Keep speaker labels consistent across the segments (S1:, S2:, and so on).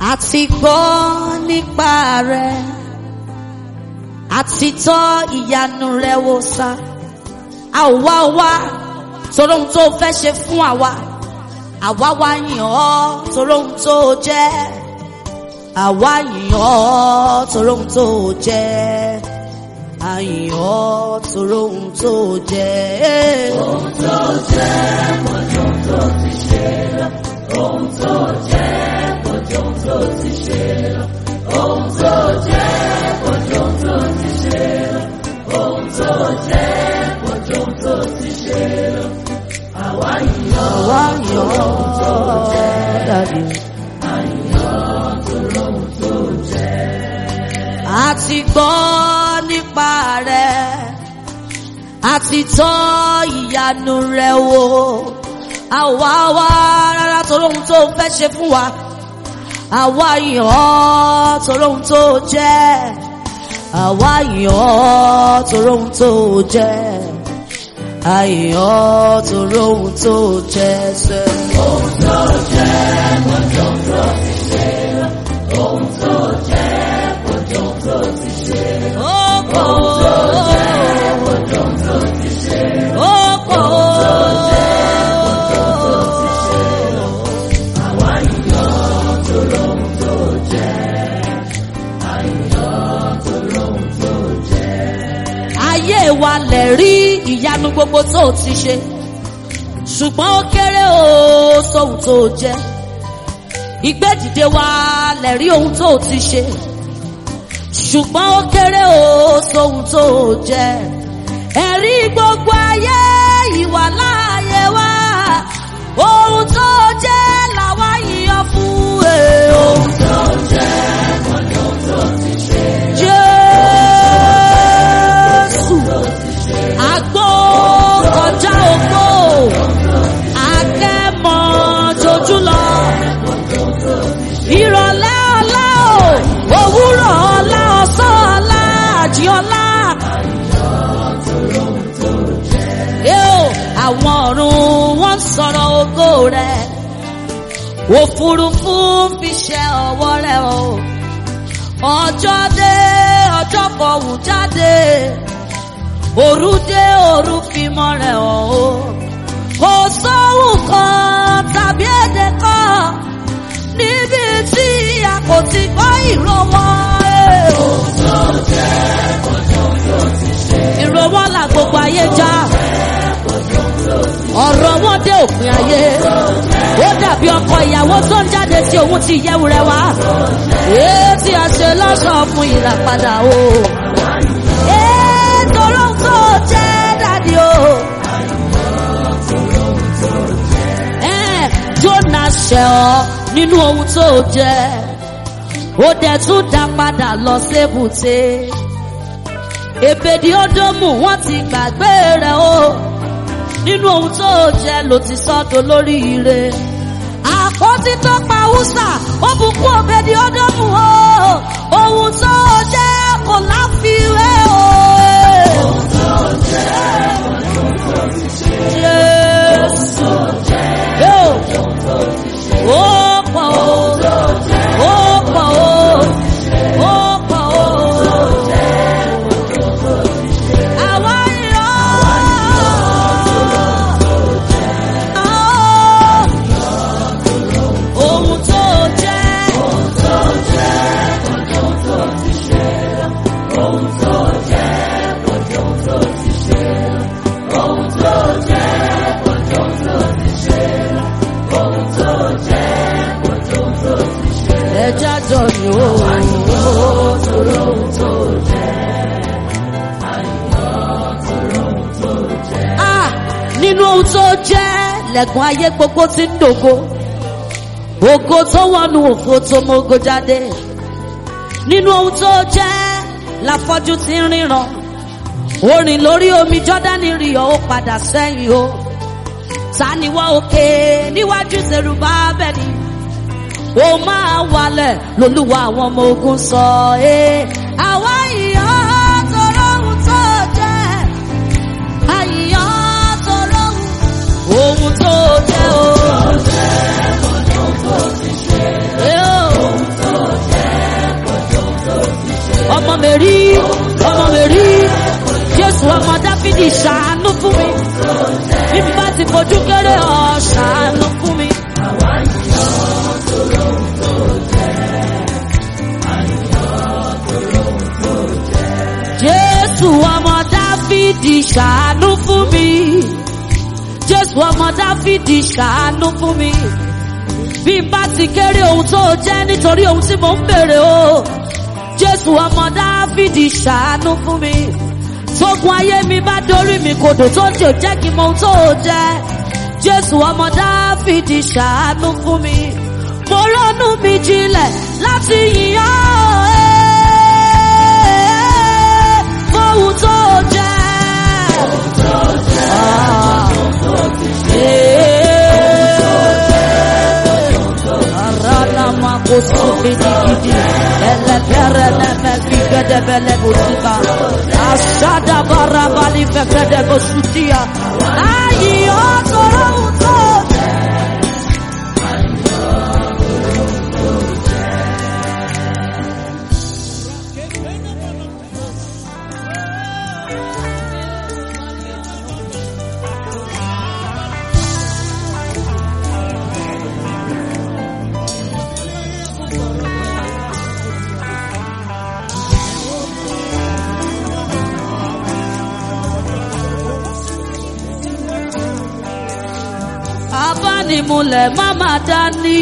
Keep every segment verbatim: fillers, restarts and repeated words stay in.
S1: àti gbọ́ nípa rẹ̀, àti tọ́ ìyanu rẹ̀ wò sá. A ò wá wá torí ohun tó fẹ́ ṣe fún àwa, àwa wá yìn ọ́ torí ohun tó jẹ́, àwa yìn ọ́ torí ohun tó jẹ́, a yìn ọ́ torí ohun tó jẹ́.
S2: Ohun tó jẹ́ pọ̀jù ohun tó ti ṣe lọ. Ohun tó jẹ́ pọ̀jù ohun tó ti ṣe lọ. Ohun tó jẹ́ pọ̀jù ohun tó ti ṣe lọ. Ohun tó jẹ́ pọ̀jù ohun tó ti ṣe lọ. Àwa yìn ọ́,
S1: àwa yìn ọ́ dàdí.
S2: a yìn ọ́ torí ohun tó jẹ́.
S1: Àti gbọ́ nípa rẹ̀, àti tọ́ ìyanu rẹ̀ wò. A ò wá wá rárá torí ohun tó fẹ́ ṣe fún wa, àwa yìn ọ́ torí ohun tó jẹ́, àwa yìn ọ́ torí ohun tó jẹ́, a yìn ọ́ torí ohun tó jẹ́ sẹ́.
S2: Ohun tó jẹ́ pọ̀jù ohun tó ti ṣe lọ. Ohun tó jẹ́ pọ̀jù ohun tó ti ṣe lọ.
S1: Ó pọ̀ ó,
S2: Pọ̀jù ohun tó ti ṣe lọ.
S1: ó pọ̀ ó.
S2: Àwa yìn ọ́ torí ohun tó jẹ́. A yìn ọ́ torí ohun tó jẹ́.
S1: Ayé wa lè rí ìyanu gbogbo tó ti ṣe, ṣùgbọ́n ó kéré o sóhun tó jẹ́. Ìgbédìde wa lè rí ohun tó ti ṣe, ṣùgbọ́n ó kéré o sóhun tó jẹ́. Ẹ̀rí gbogbo ayé ìwà láàyè wa, ohun tó jẹ́ làwa yìn ọ́ fún ẹ.
S2: Ohun tó jẹ́ pọ̀jù ohun tó ti ṣe lọ.
S1: Jésù àgbo kọjá ògbó, akẹ́mọ̀ jojú lọ. Ìrọ̀lẹ́ ọlá o, òwúrọ̀ ọlá, ọ̀sán ọlá, àjí ọlá. Yóò àwọn ọ̀run wọ́n ń sọ̀rọ̀ ògo rẹ̀, òfurufú fi ṣe ọwọ́ rẹ̀ o. Ọjọ́ dé ọjọ́ kọ̀ọ̀hún jáde, òru dé òru fi mọ́ rẹ̀ o. Kò sóhun kan tàbí èdè kan níbi tí a kò ti gbọ́ ìró wọn.
S2: Ohun tó jẹ́ pọ̀jù ohun tó ti ṣe lọ.
S1: Ìró wọn là gbogbo ayé já, ọ̀rọ̀ wọn dé òpin ayé. Ó dàbí ọkọ ìyàwó tó ń jáde tí òun ti yẹ̀wù rẹ̀ wá, èé tí a ṣe lọ́ṣọ̀ọ́ fún ìràpadà o. Èé torí ohun tó jẹ́ dàdí o. Ẹ́ẹ̀ Jónà ṣẹ̀ ọ́ nínú ohun tó jẹ́, ó dẹ̀ tún dá padà lọ sébùté. Èbèdì Ódómù wọ́n ti gbàgbé rẹ̀ o, nínú ohun tó jẹ́ ló ti sọ́dọ̀ lórí ire. Àpótí tó pa Húsà ó bùkún Òbèdì Ódómù o, ohun tó jẹ́ kò láfiwé o.
S2: Ohun tó jẹ́ pọ̀jù ohun tó ti ṣe lọ.
S1: Jésù yóò ó pọ̀ o, ó pọ̀ o, ó pọ̀ o. Àwa yìn ọ́. Ohun tó jẹ́,
S2: Ohun tó jẹ́ pọ̀jù ohun tó ti ṣe lọ. Ohun tó jẹ́ pọ̀jù ohun tó ti ṣe lọ. Ohun tó jẹ́ pọ̀jù ohun tó ti ṣe lọ. Ohun tó jẹ́ pọ̀jù ohun tó ti ṣe lọ.
S1: ẹja jọ ni o.
S2: Torí ohun tó jẹ́. A yìn ọ́ torí ohun tó jẹ́.
S1: Ah, nínú ohun tó jẹ́ lẹ̀kùn ayé gbogbo ti ń dògo, ògo tó wọnú òfo tó mógo jáde. Nínú ohun tó jẹ́ láfọ́jú ti ń ríran, orin lórí omi Jọ́dánì rí ọ ó padà sẹ́yìn o. Ta ni wọ́n òkè níwájú Serubábẹ́lì, ó máa wálẹ̀ lólúwa àwọn ọmọ ogun sọ. Ee, àwa yìn ọ́ torí ohun tó jẹ́, a yìn ọ́ torí ohun tó jẹ́ o.
S2: Ohun tó jẹ́ pọ̀jù ohun tó ti ṣe lọ.
S1: Ee o. ṣàánú fún mi. Bí mi bá ti fojú kéré ọ ṣàánú fún mi. Jésù ọmọ Dáfídì ṣàánú fún mi. Jésù ọmọ Dáfídì ṣàánú fún mi. Bí n bá ti kéré ohun tó jẹ́ nítorí ohun tí mò ń bèrè o. Jésù ọmọ Dáfídì ṣàánú fún mi. Tógun ayé mi bá dorí mi kodò tó jò jẹ́ kí n mọ ohun tó jẹ́. Jésù ọmọ Dáfídì ṣàánú fún mi. Mo ronú mi jinlẹ̀ láti yìn ọ́ fóhun tó jẹ́. Ohun tó jẹ́, ohun tó ti ṣe. Arana makosu bidigidi, elekere neme figede bele bosiba. Ashada barabali fekede bosutia. Ayi otoro ohun tó jẹ́. Abánimúlẹ̀ má máa dání.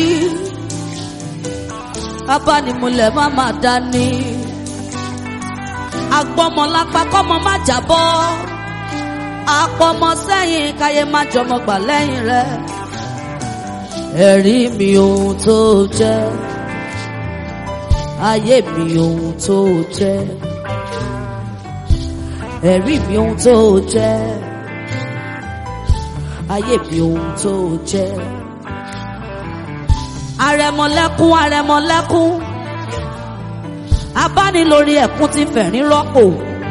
S1: Abánimúlẹ̀ má máa dání. Agbọ́mọlápá kọ́mọ má jábọ́. Apọmọ sẹ́yìn káyé má jọmọ gbà lẹ́yìn rẹ̀. Ẹ̀rí mi ohun tó jẹ́. Ayé mi ohun tó jẹ́. Ẹ̀rí mi ohun tó jẹ́. Ayé bí ohun tó jẹ́. Arẹmọlẹ́kún arẹmọlẹ́kún. Abánilórí ẹ̀kún ti fẹ̀rín rọ́pò.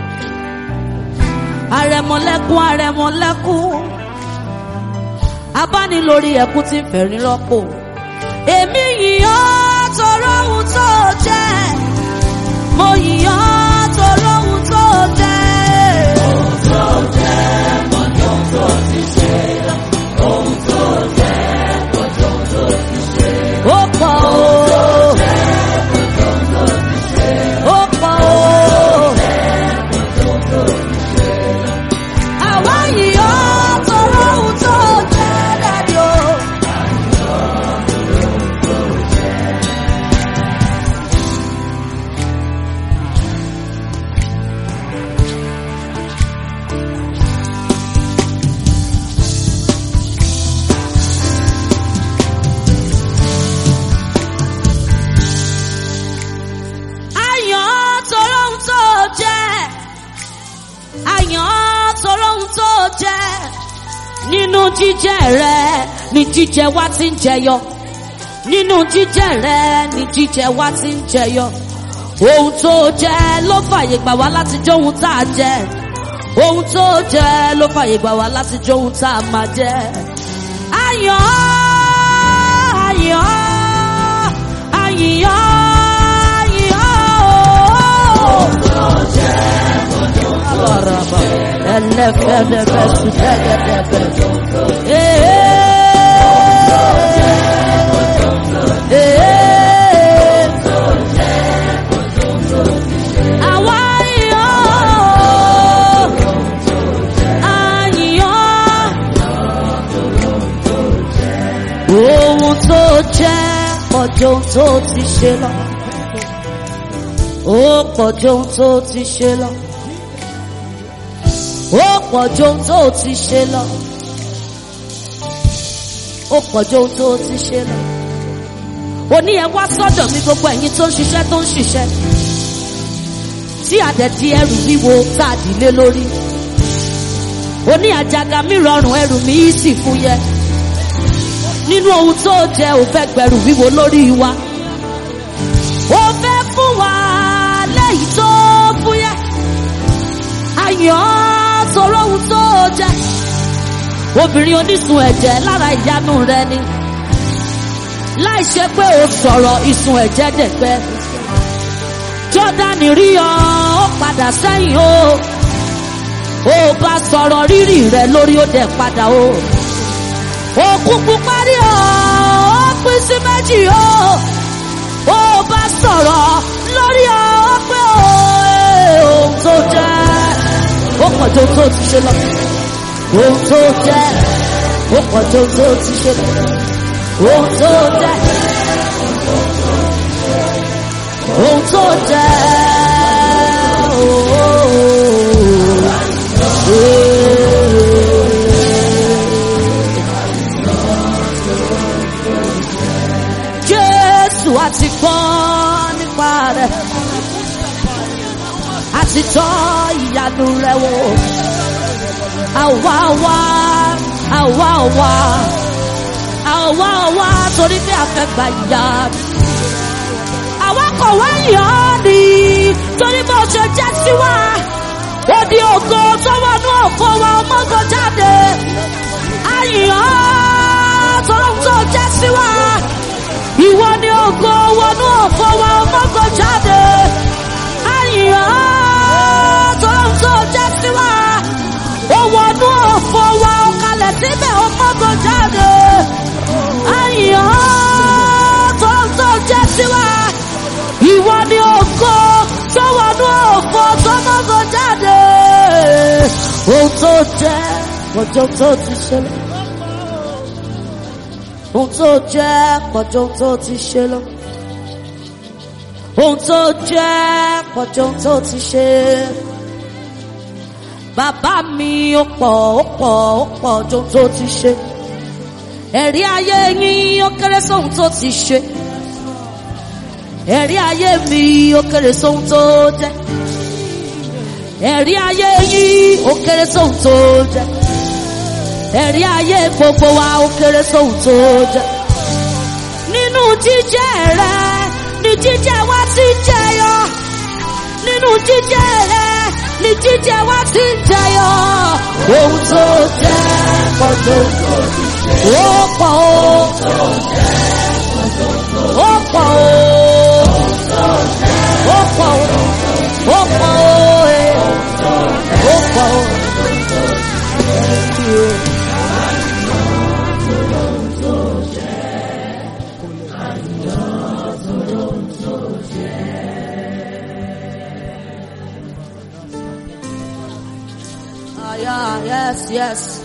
S1: Arẹmọlẹ́kún arẹmọlẹ́kún. Abánilórí ẹ̀kún ti fẹ̀rín rọ́pò. Èmi yìn ọ́ torí ohun tó jẹ́. Mo yìn ọ́ torí ohun tó jẹ́. Ohun tó jẹ́ mọ́jọ́ ohun tó ti ṣe. Ohun tó jẹ́ mọ́jọ́ ohun tó ti ṣe. Ó pọ̀ o. Ohun tó jẹ́ mọ́jọ́ ohun tó ti ṣe. Ó pọ̀ o. Ohun tó jẹ́ mọ́jọ́ ohun tó ti ṣe. Àwa yìn ọ́ torí ohun tó jẹ́ dádì o. Nínú jíjẹ rẹ ni jíjẹ wa ti ń jẹyọ. Nínú jíjẹ rẹ ni jíjẹ wa ti ń jẹyọ. Ohun tó jẹ ló fàyè gbà wá láti jẹ ohun tá a jẹ. Ohun tó jẹ ló fàyè gbà wá láti jẹ ohun tá a máa jẹ. Ayọ̀ ayọ̀ ayọ̀ ayọ̀. Ohun tó jẹ ohun tó jẹ. Ẹlẹ́fẹ̀ẹ́fẹ́ sùdẹ́gẹ́dẹ́fẹ́. Àwa ayọ̀ ayọ̀. Ohun tó jẹ́ pọ̀jù ohun tó ti ṣe lọ. Ó pọ̀jù ohun tó ti ṣe lọ. Ó pọ̀jù ohun tó ti ṣe lọ. Ó pọ̀jù ohun tó ti ṣe lọ. Ó ní ẹ wá sọ́dọ̀ mi gbogbo ẹ̀yin tó ń ṣiṣẹ́ tó ń ṣiṣẹ́. Tí àdẹ̀dí ẹrù wíwo tá a dìlé lórí. Ó ní àjàgà mi rọrùn ẹrù mi yìí sì fúyẹ́. Nínú ohun tó jẹ ò fẹ́ gbẹrù wíwo lórí wa. Ó fẹ́ fún wa lẹ́yìn tó fúyẹ́. Ayọ̀ sọ̀rọ̀ ohun tó jẹ. Obìnrin onísun ẹ̀jẹ̀ lára ìyanu rẹ ni. Láì ṣe pé o sọ̀rọ̀ ìsun ẹ̀jẹ̀ dẹ̀gbẹ́. Jọ́dánì rí ọ ó padà sẹ́yìn o. ó bá sọ̀rọ̀ rírì rẹ̀ lórí ó dẹ̀ padà o. Òkun pupa rí o, ó pín sí méjì o. Ó bá sọ̀rọ̀ lórí o, ó pé o. Ohun tó jẹ́, ó pọ̀ tó tó ti ṣe lọ. Ohun tó jẹ́, ó pọ̀ tó tó ti ṣe lọ. Ohun tó jẹ́, ohun tó jẹ́, Jésù àti gbọ́ nípa rẹ̀, àti tọ́ ìyanu rẹ̀ wò. Àwa wá, àwa wá, àwa wá torí pé a fẹ́ gba ìyanu. Àwa kò wá yàn ọ́ ni torí bó ṣe jẹ́ sí wa. Ó di ògo tó wọnú ògo wa ọmọgọ jáde. A yàn ọ́ torí tó jẹ́ sí wa. Ìwọ ni ògo wọnú ògo wa ọmọgọ jáde. A yàn ọ́ torí tó jẹ́ sí wa. Ó wọnú ògo wa ọ̀kalẹ̀ síbẹ̀ ọmọgọ jáde. A yàn ọ́ torí tó jẹ́ sí wa. Ìwọ ni ògo tó wọnú ògo tó mọ́gọ jáde. Ohun tó jẹ́ pọ̀jọ́ tó ti ṣe lọ. Ohun tó jẹ́ pọ̀jọ́ tó ti ṣe lọ. Ohun tó jẹ́ pọ̀jọ́ tó ti ṣe. Bàbá mi ó pọ̀ ó pọ̀ ó pọ̀ jọ tó ti ṣe. Ẹ̀rí ayé yín ó kéré sóhun tó ti ṣe. Ẹ̀rí ayé mi ó kéré sóhun tó jẹ́. Ẹ̀rí ayé yín ó kéré sóhun tó jẹ́. Ẹ̀rí ayé gbogbo wa ó kéré sóhun tó jẹ́. Nínú jíjẹ́ rẹ ni jíjẹ́ wa ti jẹyọ. Nínú jíjẹ́ rẹ ni jíjẹ́ wa ti jẹyọ. Ohun tó jẹ́ pọ̀jọ́ tó ti ṣe. Ó pọ̀ ó. Ó pọ̀ ó. Ó pọ̀ ó. Ó pọ̀ ó. Ó pọ̀ ó. Ah, yeah, yes, yes.